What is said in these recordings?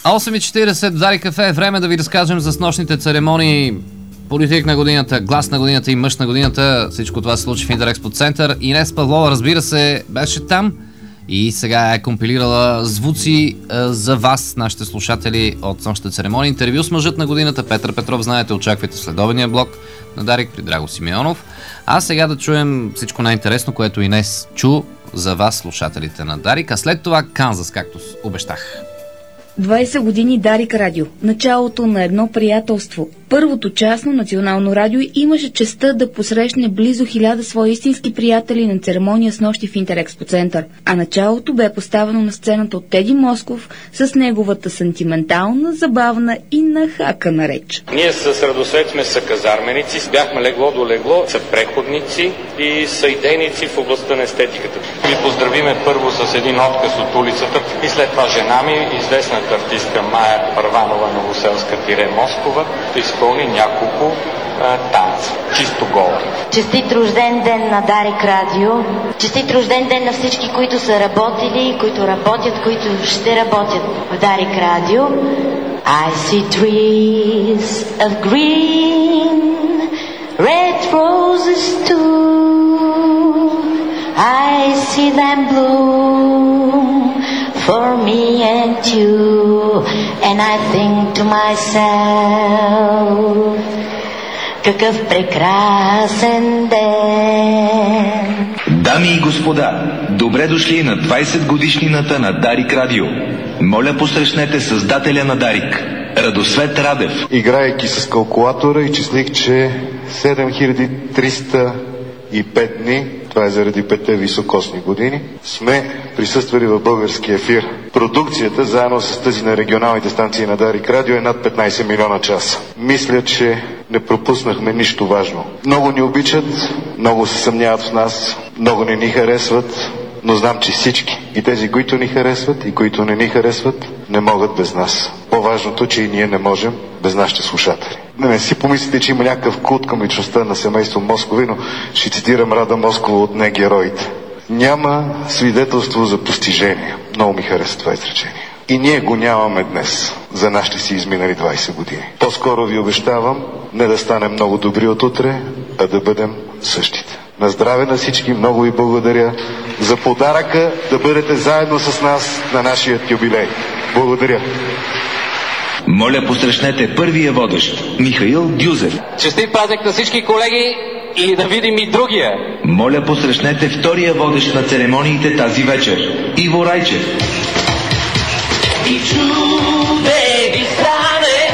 8:40 в Дарик кафе. Време да ви разкажем за снощните церемонии. Политик на годината, глас на годината и мъж на годината. Всичко това се случи в Интерекспо център. Инес Павлова, разбира се, беше там и сега е компилирала звуци за вас, нашите слушатели, от снощните церемонии. Интервю с мъжът на годината Петър Петров. Знаете, очаквайте следобедния блок на Дарик при Драго Симеонов. А сега да чуем всичко най-интересно, което Инес чу за вас, слушателите на Дарик. А след това Канзас, както обещах. 20 години Дарик радио. Началото на едно приятелство. Първото частно национално радио имаше честта да посрещне близо 1000 свои истински приятели на церемония с нощи в Интерекспо център. А началото бе поставено на сцената от Теди Москов с неговата сантиментална, забавна и нахакана реч. Ние с Радосвет сме съказарменици, бяхме легло до легло, са преходници и съидейници в областта на естетиката. Ви поздравиме първо с един отказ от улицата и след това жена ми, известната артистка Майя Първанова Новоселска-Москова, изпълни няколко танца, чисто гол. Честит рожден ден на Дарик радио. Честит рожден ден на всички, които са работили, които работят, които ще работят в Дарик радио. I see trees of green, red roses too. I see them bloom for me and you, and I think to myself, какъв прекрасен ден. Дами и господа, добре дошли на 20 годишнината на Дарик радио. Моля, посрещнете създателя на Дарик, Радосвет Радев. Играйки с калкулатора и числих, че 7305 дни, това е заради 5 високосни години, сме присъствали в български ефир. Продукцията, заедно с тази на регионалните станции на Дарик радио, е над 15 милиона часа. Мисля, че не пропуснахме нищо важно. Много ни обичат, много се съмняват в нас, много не ни харесват, но знам, че всички, и тези, които ни харесват, и които не ни харесват, не могат без нас. По-важното, че и ние не можем без нашите слушатели. Не си помислите, че има някакъв култ към личността на семейство Москови, но ще цитирам Рада Москова от "Не героите". Няма свидетелство за постижение. Много ми харесва това изречение. И ние го нямаме днес за нашите си изминали 20 години. По-скоро ви обещавам не да станем много добри от утре, а да бъдем същите. На здраве на всички, много ви благодаря за подаръка да бъдете заедно с нас на нашия юбилей. Благодаря. Моля, посрещнете първия водещ, Михаил Дюзев. Честит празник на всички колеги и да видим и другия. Моля, посрещнете втория водещ на церемониите тази вечер, Иво Райчев. И чуде ви стане,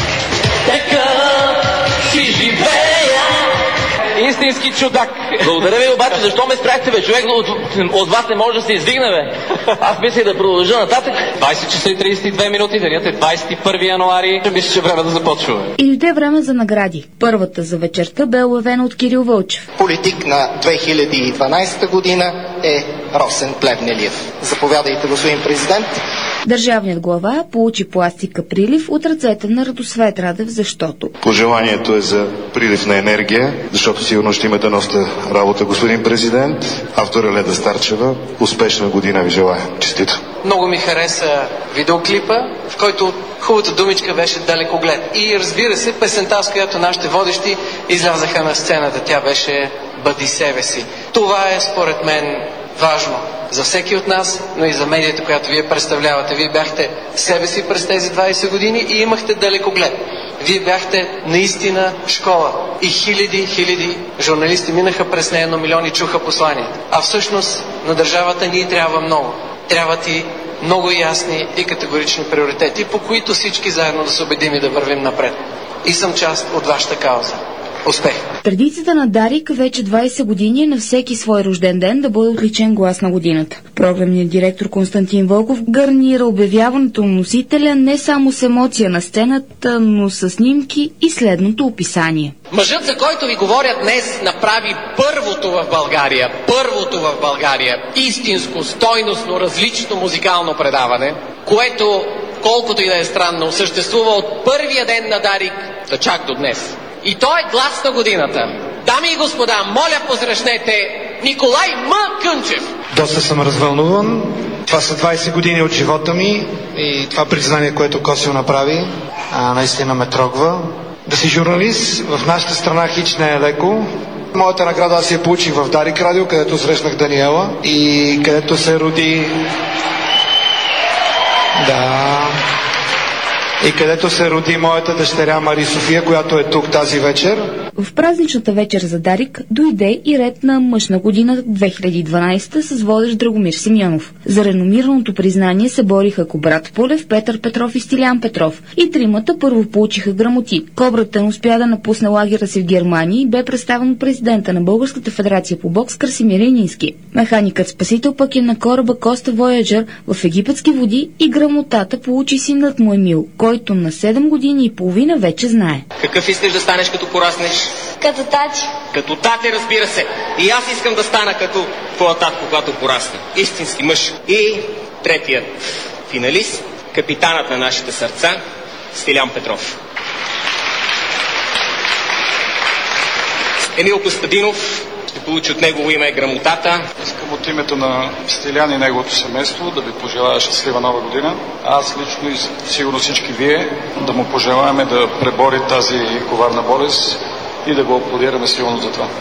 такъв си живея. Истински чудак. Благодаря ви обаче, защо ме спряхте, бе? Човек от вас не може да се издигне, бе. Аз мисля да продължа нататък. 20 часа и 32 минути, денят е 21 януари. Мисля, че време да започваме. И дойде време за награди. Първата за вечерта бе обявена от Кирил Вълчев. Политик на 2012 година е Росен Плевнелиев. Заповядайте, господин президент. Държавният глава получи пластика прилив от ръцете на Радосвет Радев, защото Пожеланието е за прилив на енергия, защото сигурно ще имате доста работа, господин президент. Автора Леда Старчева, успешна година ви желая. Честито. Много ми хареса видеоклипа, в който хубавата думичка беше далекоглед. И разбира се, песента, с която нашите водещи излязаха на сцената. Тя беше "Бъди себе си". Това е, според мен, важно за всеки от нас, но и за медията, която вие представлявате. Вие бяхте себе си през тези 20 години и имахте далекоглед. Вие бяхте наистина школа и хиляди журналисти минаха през нея, но милиони чуха посланията. А всъщност на държавата ни трябва много. Трябват и много ясни и категорични приоритети, по които всички заедно да се убедим и да вървим напред. И съм част от вашата кауза. Успех! Традицията на Дарик вече 20 години е на всеки свой рожден ден да бъде отличен глас на годината. Програмният директор Константин Вълков гарнира обявяването на носителя не само с емоция на сцената, но с снимки и следното описание. Мъжът, за който ви говоря днес, направи първото в България истинско, стойностно, различно музикално предаване, което, колкото и да е странно, съществува от първия ден на Дарик до чак до днес. И той е глас на годината. Дами и господа, моля посрещнете Николай М. Кънчев. Доста съм развълнуван, Това са 20 години от живота ми и това признание, което Косио направи, наистина ме трогва. Да си журналист в нашата страна хич не е леко. Моята награда аз я получих в Дарик Радио, където срещнах Даниела и където се роди... И където се роди моята дъщеря Мари София, която е тук тази вечер. В празничната вечер за Дарик дойде и ред на мъж на година 2012 с водещ Драгомир Симеонов. За реномираното признание се бориха Кобрат Полев, Петър Петров и Стилян Петров. И тримата първо получиха грамоти. Кобрата не успя да напусне лагера си в Германия и бе представен от президента на Българската федерация по бокс Красимир Янински. Механикът спасител пък е на кораба Коста Вояджер в египетски води и грамотата получи синът му Емил, който на 7 години и половина вече знае. Какъв искаш да станеш като пораснеш? Като тати. Като тати, разбира се. И аз искам да стана като твоя татко, когато порасне. Истински мъж. И третият финалист, капитанът на нашите сърца, Стилян Петров. Емил Костадинов ще получи от негово име грамотата. Искам от името на Стилян и неговото семейство да ви пожелая щастлива нова година. Аз лично и сигурно всички вие да му пожелаем да пребори тази коварна болест и да го аплодираме силно за това.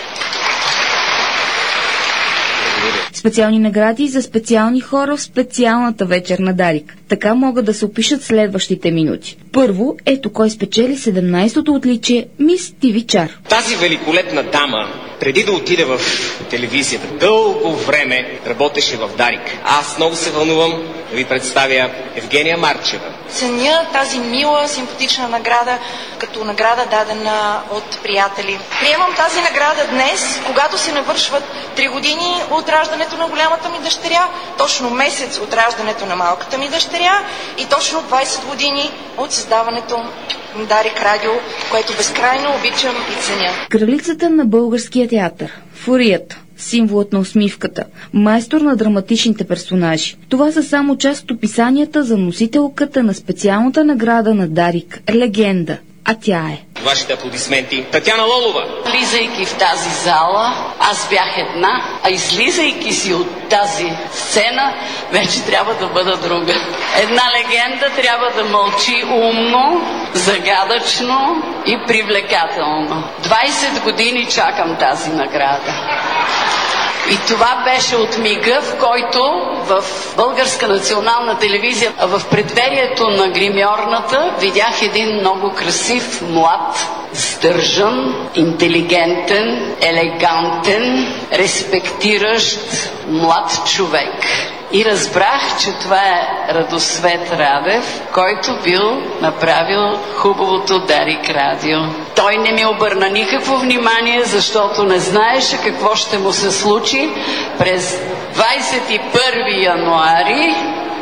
Специални награди за специални хора в специалната вечер на Дарик. Така могат да се опишат следващите минути. Първо, ето кой спечели 17-то отличие Мис Тивичар. Тази великолепна дама, преди да отиде в телевизията, дълго време работеше в Дарик. Аз много се вълнувам да ви представя Евгения Марчева. Ценя тази мила, симпатична награда, като награда дадена от приятели. Приемам тази награда днес, когато се навършват 3 години от раждането на голямата ми дъщеря, точно месец от раждането на малката ми дъщеря и точно 20 години от създаването на Дарик Радио, което безкрайно обичам и ценя. Кралицата на българския театър, Фурията, символът на усмивката, майстор на драматичните персонажи. Това са само част от описанията за носителката на специалната награда на Дарик – легенда. А тя е. Вашите аплодисменти. Татяна Лолова. Влизайки в тази зала, аз бях една, а излизайки си от тази сцена, вече трябва да бъда друга. Една легенда трябва да мълчи умно, загадъчно и привлекателно. 20 години чакам тази награда. И това беше от мига, в който в Българска национална телевизия, в предверието на гримьорната, видях един много красив, млад, сдържан, интелигентен, елегантен, респектиращ млад човек. И разбрах, че това е Радосвет Радев, който бил направил хубавото Дарик Радио. Той не ми обърна никакво внимание, защото не знаеше какво ще му се случи през 21 януари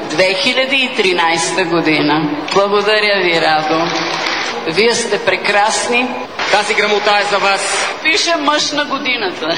2013 година. Благодаря ви, Радо. Вие сте прекрасни. Тази грамота е за вас. Пише мъж на годината.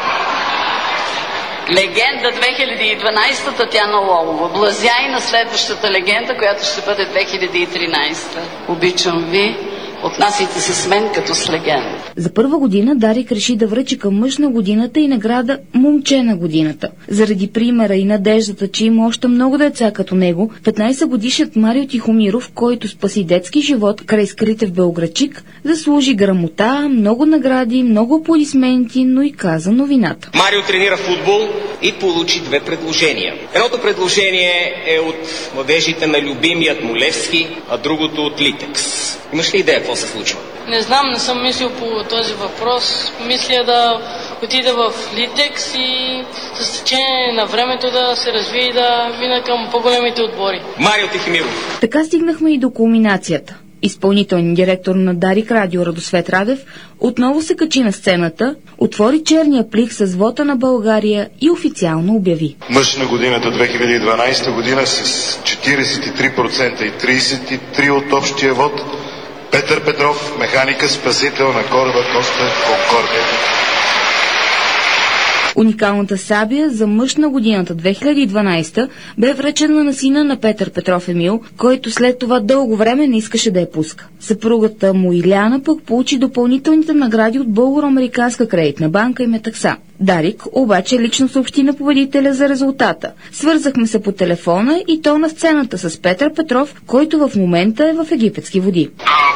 Легенда 2012, Татяна Лолова. Блазяй на следващата легенда, която ще бъде 2013. Обичам ви. Отнасяйте се с мен като с легенда. За първа година Дарик реши да връчи към мъж на годината и награда Момче на годината. Заради примера и надеждата, че има още много деца като него, 15-годишният Марио Тихомиров, който спаси детски живот край скрите в Белоградчик, заслужи грамота, много награди, много аплодисменти, но и каза новината. Марио тренира футбол и получи 2 предложения. Едното предложение е от младежите на любимият му Левски, а другото от Литекс. Имаш ли идея какво се случва? Не знам, не съм мислил по този въпрос. Мисля да отида в Литекс и с течение на времето да се развие и да мина към по-големите отбори. Марио Тихомиров. Така стигнахме и до кулминацията. Изпълнителният директор на Дарик Радио Радосвет Радев отново се качи на сцената, отвори черния плик с вота на България и официално обяви. Мъж на годината 2012 година с 43% и 33% от общия вод Петър Петров, механика, спасител на кораба Коста Конкордия. Уникалната сабия за мъж на годината 2012 бе връчена на сина на Петър Петров Емил, който след това дълго време не искаше да я пуска. Съпругата му Иляна пък получи допълнителните награди от Българо-американска кредитна банка и Метакса. Дарик обаче лично съобщи на победителя за резултата. Свързахме се по телефона и то на сцената с Петър Петров, който в момента е в египетски води.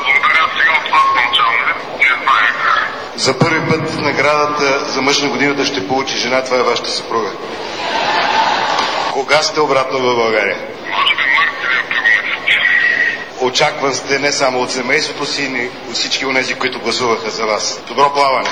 За първи път наградата за мъж на годината ще получи жена, това е вашата съпруга. Кога сте обратно в България? Очакван сте не само от семейството си, но и от всички онези, които гласуваха за вас. Добро плаване!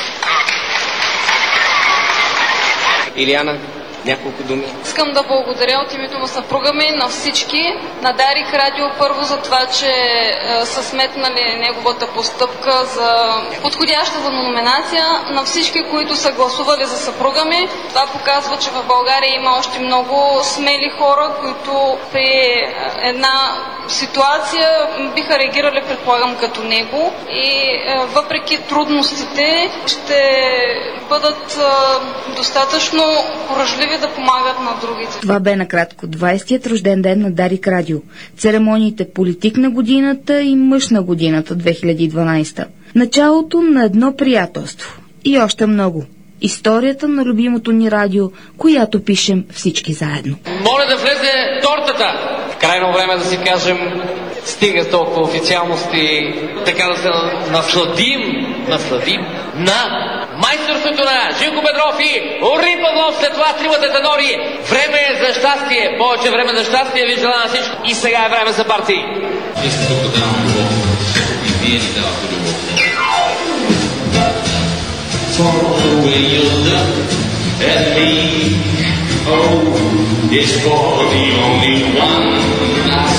Илияна, няколко думи. Искам да благодаря от името на съпруга ми на всички, на Дарик Радио първо за това, че са сметнали неговата постъпка за подходяща за номинация, на всички, които са гласували за съпруга ми. Това показва, че в България има още много смели хора, които при една ситуация биха реагирали, предполагам, като него и въпреки трудностите ще бъдат достатъчно коражливи да помагат на другите. Това бе накратко 20-тият рожден ден на Дарик Радио. Церемониите политик на годината и мъж на годината 2012. Началото на едно приятелство. И още много. Историята на любимото ни радио, която пишем всички заедно. Моля да влезе тортата! Крайно време да си кажем стига толкова официалности, така да се насладим на майсторството на Живко Петров и Ори Павлов, след това тримата тенори. Време е за щастие, повече време за щастие ви желая на всичко и сега е време за партии. Искам да давам любов и вие ни давате любов. For the way you look at me, oh, it's for the only one I